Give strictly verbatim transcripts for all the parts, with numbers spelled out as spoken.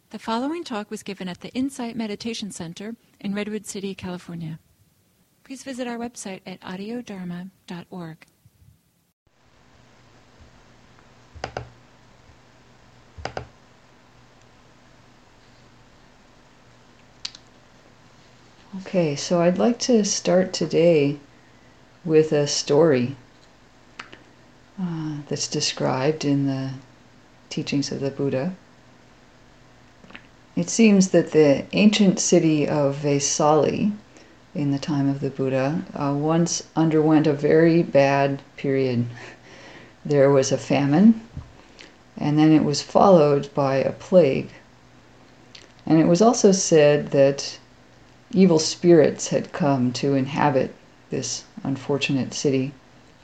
The following talk was given at the Insight Meditation Center in Redwood City, California. Please visit our website at audio dharma dot org. Okay, so I'd like to start today with a story uh, that's described in the teachings of the Buddha. It seems that the ancient city of Vesali, in the time of the Buddha, uh, once underwent a very bad period. There was a famine, and then it was followed by a plague. And it was also said that evil spirits had come to inhabit this unfortunate city.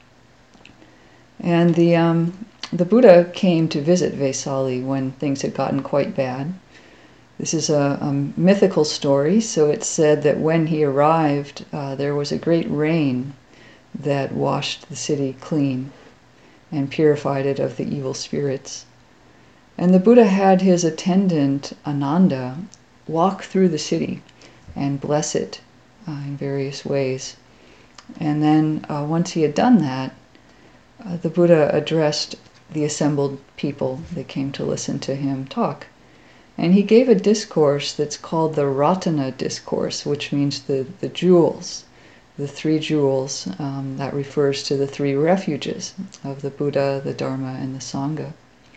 And the um, the Buddha came to visit Vesali when things had gotten quite bad. This is a, a mythical story, so it's said that when he arrived, uh, there was a great rain that washed the city clean and purified it of the evil spirits. And the Buddha had his attendant, Ananda, walk through the city and bless it uh, in various ways. And then uh, once he had done that, uh, the Buddha addressed the assembled people that came to listen to him talk. And he gave a discourse that's called the Ratana discourse, which means the, the jewels, the three jewels. Um, that refers to the three refuges of the Buddha, the Dharma, and the Sangha.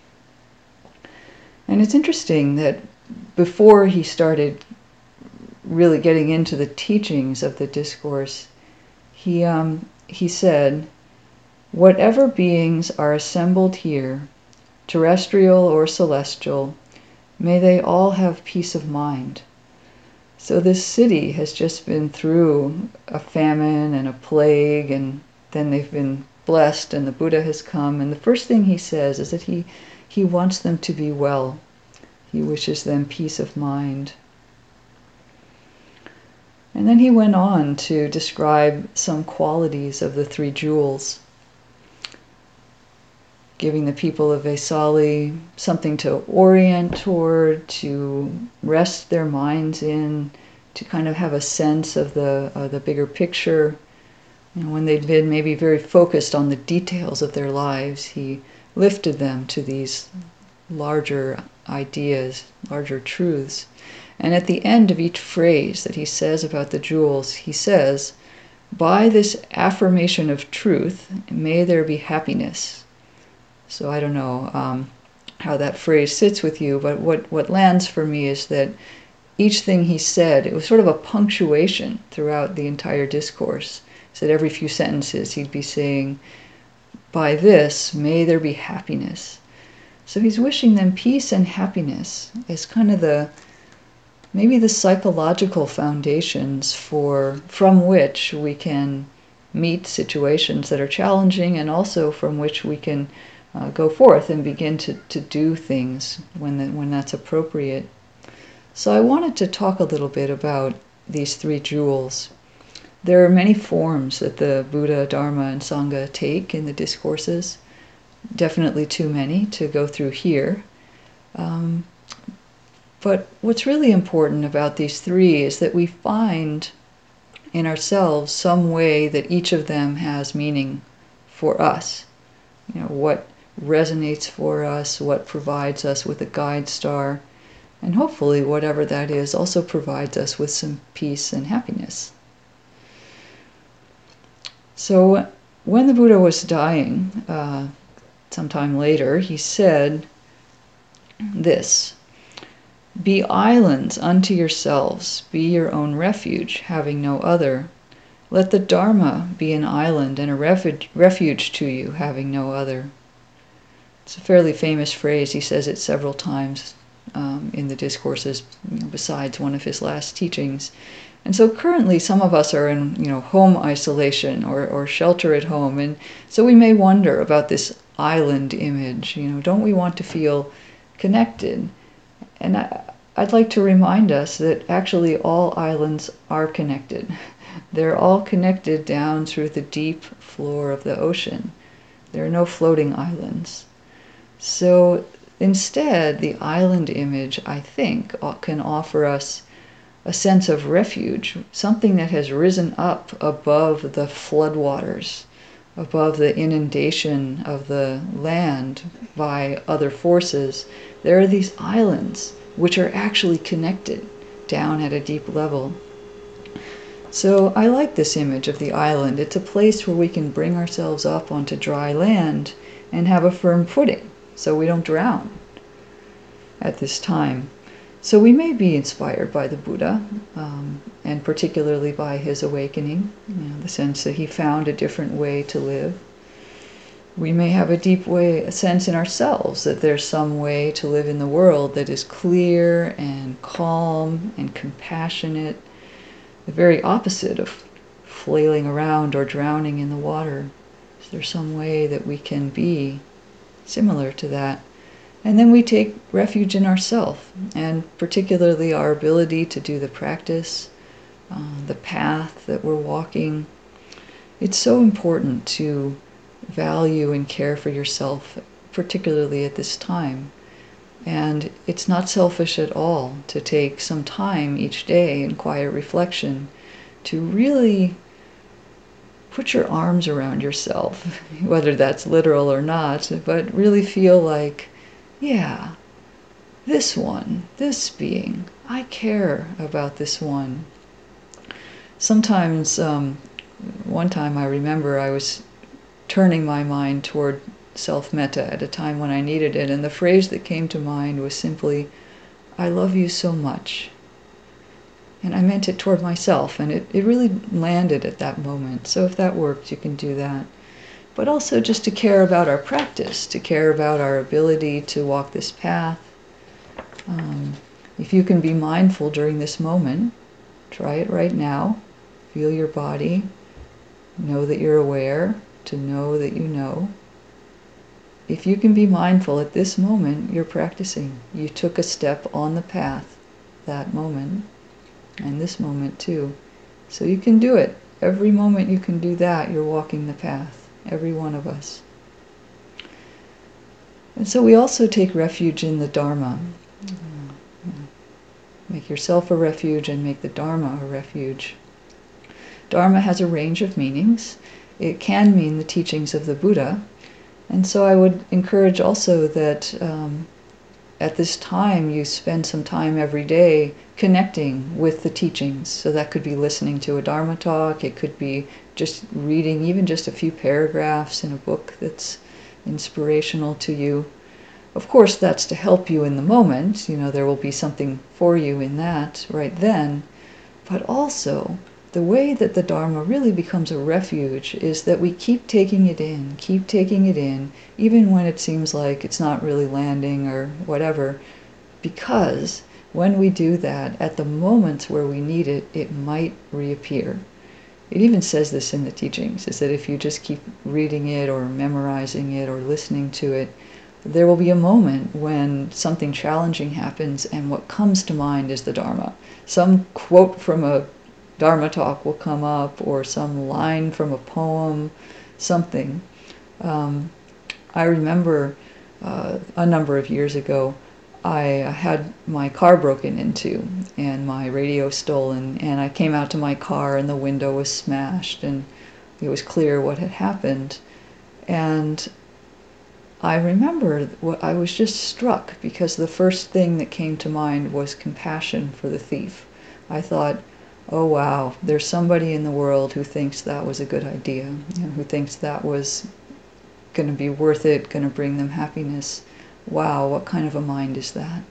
And it's interesting that before he started really getting into the teachings of the discourse, he um, he said, "Whatever beings are assembled here, terrestrial or celestial, may they all have peace of mind." So this city has just been through a famine and a plague, and then they've been blessed, and the Buddha has come. And the first thing he says is that he, he wants them to be well. He wishes them peace of mind. And then he went on to describe some qualities of the three jewels, giving the people of Vesali something to orient toward, to rest their minds in, to kind of have a sense of the uh, the bigger picture. You know, when they'd been maybe very focused on the details of their lives, he lifted them to these larger ideas, larger truths. And at the end of each phrase that he says about the jewels, he says, "By this affirmation of truth, may there be happiness." So I don't know um, how that phrase sits with you, but what, what lands for me is that each thing he said, it was sort of a punctuation throughout the entire discourse. So that every few sentences he'd be saying, "By this, may there be happiness." So he's wishing them peace and happiness as kind of the, maybe the psychological foundations for, from which we can meet situations that are challenging, and also from which we can Uh, go forth and begin to, to do things when the, when that's appropriate. So I wanted to talk a little bit about these three jewels. There are many forms that the Buddha, Dharma, and Sangha take in the discourses. Definitely too many to go through here. Um, but what's really important about these three is that we find in ourselves some way that each of them has meaning for us. You know, what resonates for us, what provides us with a guide star, and hopefully whatever that is also provides us with some peace and happiness. So when the Buddha was dying, uh, sometime later, he said this, "Be islands unto yourselves, be your own refuge, having no other. Let the Dharma be an island and a refuge, refuge to you, having no other." It's a fairly famous phrase. He says it several times um, in the discourses, you know, besides one of his last teachings. And so currently some of us are in, you know, home isolation or, or shelter at home. And so we may wonder about this island image. You know, don't we want to feel connected? And I, I'd like to remind us that actually all islands are connected. They're all connected down through the deep floor of the ocean. There are no floating islands. So Instead, the island image, I think, can offer us a sense of refuge, something that has risen up above the floodwaters, above the inundation of the land by other forces. There are these islands which are actually connected down at a deep level. So I like this image of the island. It's a place where we can bring ourselves up onto dry land and have a firm footing so we don't drown at this time. So we may be inspired by the Buddha, um, and particularly by his awakening, you know, the sense that he found a different way to live. We may have a deep way, a sense in ourselves that there's some way to live in the world that is clear and calm and compassionate, the very opposite of flailing around or drowning in the water. Is there some way that we can be similar to that? And then we take refuge in ourselves, and particularly our ability to do the practice, uh, the path that we're walking. It's so important to value and care for yourself, particularly at this time. And it's not selfish at all to take some time each day in quiet reflection to really put your arms around yourself, whether that's literal or not, but really feel like, yeah, this one, this being, I care about this one. Sometimes, um, one time I remember I was turning my mind toward self-metta at a time when I needed it, and the phrase that came to mind was simply, I love you so much. And I meant it toward myself, and it, it really landed at that moment. So if that worked, you can do that. But also just to care about our practice, to care about our ability to walk this path. Um, if you can be mindful during this moment, try it right now. Feel your body. Know that you're aware, to know that you know. If you can be mindful at this moment, you're practicing. You took a step on the path that moment, and this moment too. So you can do it. Every moment you can do that, you're walking the path. Every one of us. And so we also take refuge in the Dharma. Make yourself a refuge and make the Dharma a refuge. Dharma has a range of meanings. It can mean the teachings of the Buddha. And so I would encourage also that um, at this time you spend some time every day connecting with the teachings. So that could be listening to a Dharma talk, it could be just reading even just a few paragraphs in a book that's inspirational to you. Of course, that's to help you in the moment. You know, there will be something for you in that right then. But also, the way that the Dharma really becomes a refuge is that we keep taking it in, keep taking it in, even when it seems like it's not really landing or whatever, because when we do that, at the moments where we need it, it might reappear. It even says this in the teachings, is that if you just keep reading it or memorizing it or listening to it, there will be a moment when something challenging happens and what comes to mind is the Dharma. Some quote from a Dharma talk will come up, or some line from a poem, something. Um, I remember uh, a number of years ago, I had my car broken into and my radio stolen, and I came out to my car and the window was smashed and it was clear what had happened. And I remember what I was just struck because the first thing that came to mind was compassion for the thief. I thought, oh wow, there's somebody in the world who thinks that was a good idea, you know, who thinks that was going to be worth it, going to bring them happiness. Wow, what kind of a mind is that?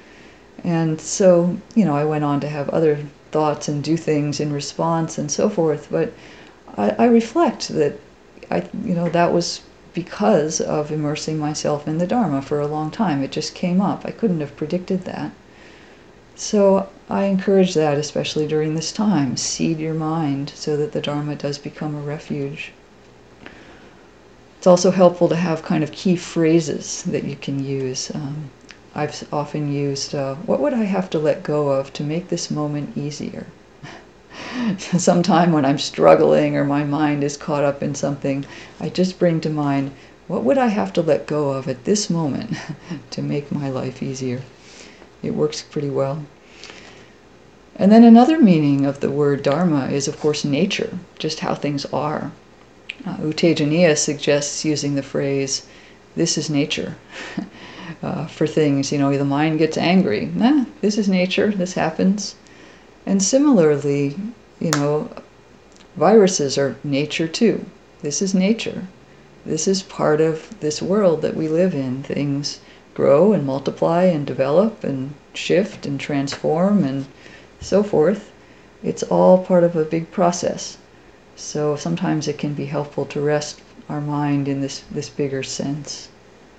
And so, you know, I went on to have other thoughts and do things in response and so forth, but I, I reflect that, I, you know, that was because of immersing myself in the Dharma for a long time. It just came up. I couldn't have predicted that. So I encourage that, especially during this time. Seed your mind so that the Dharma does become a refuge. It's also helpful to have kind of key phrases that you can use. Um, I've often used, uh, what would I have to let go of to make this moment easier? Sometime when I'm struggling or my mind is caught up in something, I just bring to mind, What would I have to let go of at this moment to make my life easier? It works pretty well. And then another meaning of the word dharma is, of course, nature, just how things are. Uh, U Tejaniya suggests using the phrase, this is nature, uh, for things. You know, the mind gets angry. Nah, this is nature, this happens. And similarly, you know, viruses are nature too. This is nature. This is part of this world that we live in. Things grow and multiply and develop and shift and transform and so forth. It's all part of a big process. So sometimes it can be helpful to rest our mind in this, this bigger sense.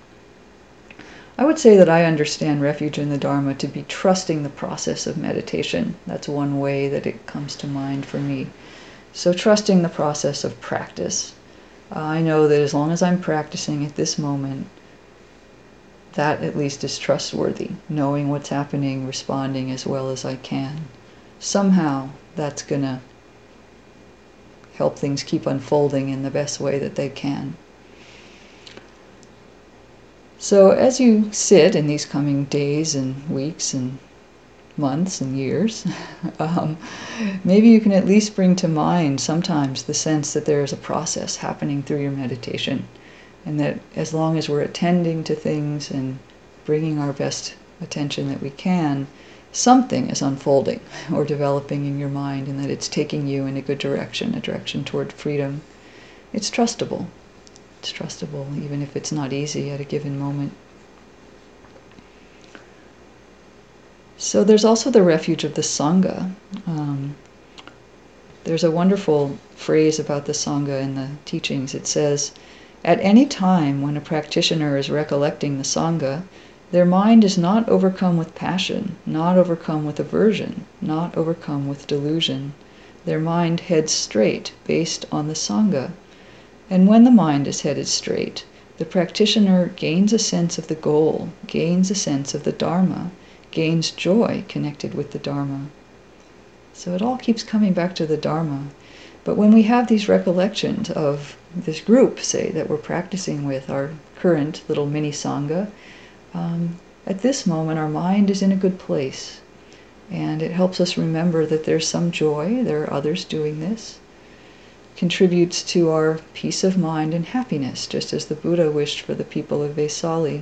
I would say that I understand refuge in the Dharma to be trusting the process of meditation. That's one way that it comes to mind for me. So trusting the process of practice. Uh, I know that as long as I'm practicing at this moment, that at least is trustworthy, knowing what's happening, responding as well as I can. Somehow that's going to help things keep unfolding in the best way that they can. So as you sit in these coming days and weeks and months and years, um, maybe you can at least bring to mind sometimes the sense that there is a process happening through your meditation, and that as long as we're attending to things and bringing our best attention that we can, something is unfolding or developing in your mind, and that it's taking you in a good direction, a direction toward freedom. It's trustable. It's trustable, even if it's not easy at a given moment. So there's also the refuge of the Sangha. Um, there's a wonderful phrase about the Sangha in the teachings. It says, at any time when a practitioner is recollecting the Sangha, their mind is not overcome with passion, not overcome with aversion, not overcome with delusion. Their mind heads straight, based on the Sangha. And when the mind is headed straight, the practitioner gains a sense of the goal, gains a sense of the Dharma, gains joy connected with the Dharma. So it all keeps coming back to the Dharma. But when we have these recollections of this group, say, that we're practicing with, our current little mini Sangha, um, at this moment our mind is in a good place. And it helps us remember that there's some joy, there are others doing this. Contributes to our peace of mind and happiness, just as the Buddha wished for the people of Vesali.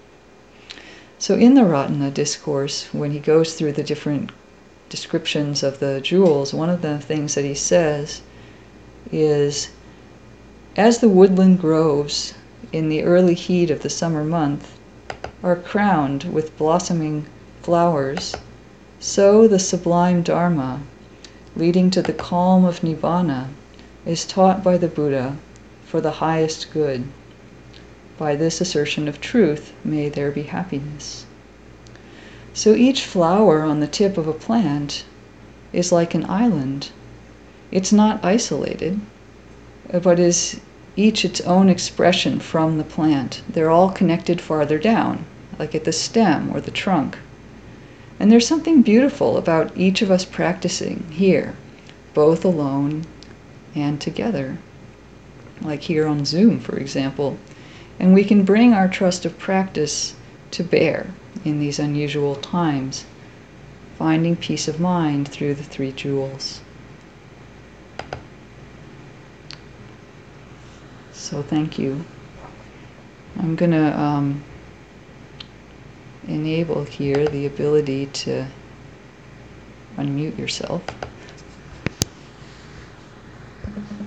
So in the Ratana discourse, when he goes through the different descriptions of the jewels, one of the things that he says is, as the woodland groves in the early heat of the summer month are crowned with blossoming flowers, so the sublime Dharma, leading to the calm of Nibbana, is taught by the Buddha for the highest good. By this assertion of truth, may there be happiness. So each flower on the tip of a plant is like an island. It's not isolated, but is each its own expression from the plant. They're all connected farther down, like at the stem or the trunk. And there's something beautiful about each of us practicing here, both alone and together, like here on Zoom, for example. And we can bring our trust of practice to bear in these unusual times, finding peace of mind through the three jewels. So thank you. I'm going to um, enable here the ability to unmute yourself.